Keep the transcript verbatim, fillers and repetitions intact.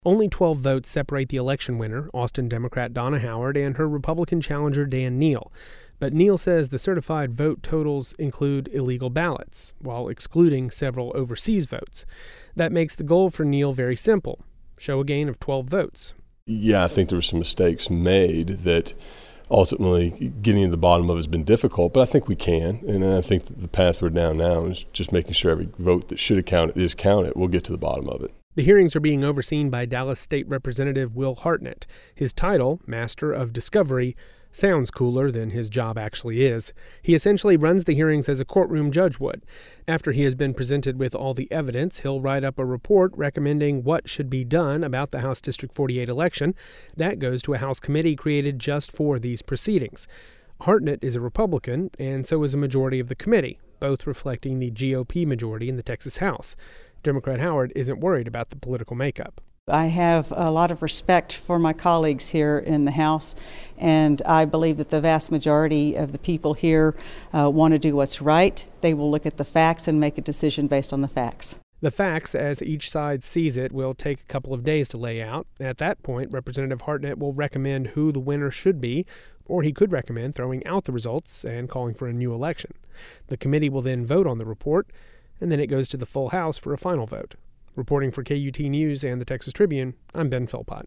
Only twelve votes separate the election winner, Austin Democrat Donna Howard, and her Republican challenger Dan Neal. But Neal says the certified vote totals include illegal ballots, while excluding several overseas votes. That makes the goal for Neal very simple: show a gain of twelve votes. Yeah, I think there were some mistakes made that ultimately getting to the bottom of has been difficult, but I think we can. And I think that the path we're down now is just making sure every vote that should have counted is counted. We'll get to the bottom of it. The hearings are being overseen by Dallas State Representative Will Hartnett. His title, Master of Discovery, sounds cooler than his job actually is. He essentially runs the hearings as a courtroom judge would. After he has been presented with all the evidence, he'll write up a report recommending what should be done about the House District forty-eight election. That goes to a House committee created just for these proceedings. Hartnett is a Republican, and so is a majority of the committee, both reflecting the G O P majority in the Texas House. Democrat Howard isn't worried about the political makeup. I have a lot of respect for my colleagues here in the House, and I believe that the vast majority of the people here uh, want to do what's right. They will look at the facts and make a decision based on the facts. The facts, as each side sees it, will take a couple of days to lay out. At that point, Representative Hartnett will recommend who the winner should be, or he could recommend throwing out the results and calling for a new election. The committee will then vote on the report, and then it goes to the full House for a final vote. Reporting for K U T News and the Texas Tribune, I'm Ben Philpott.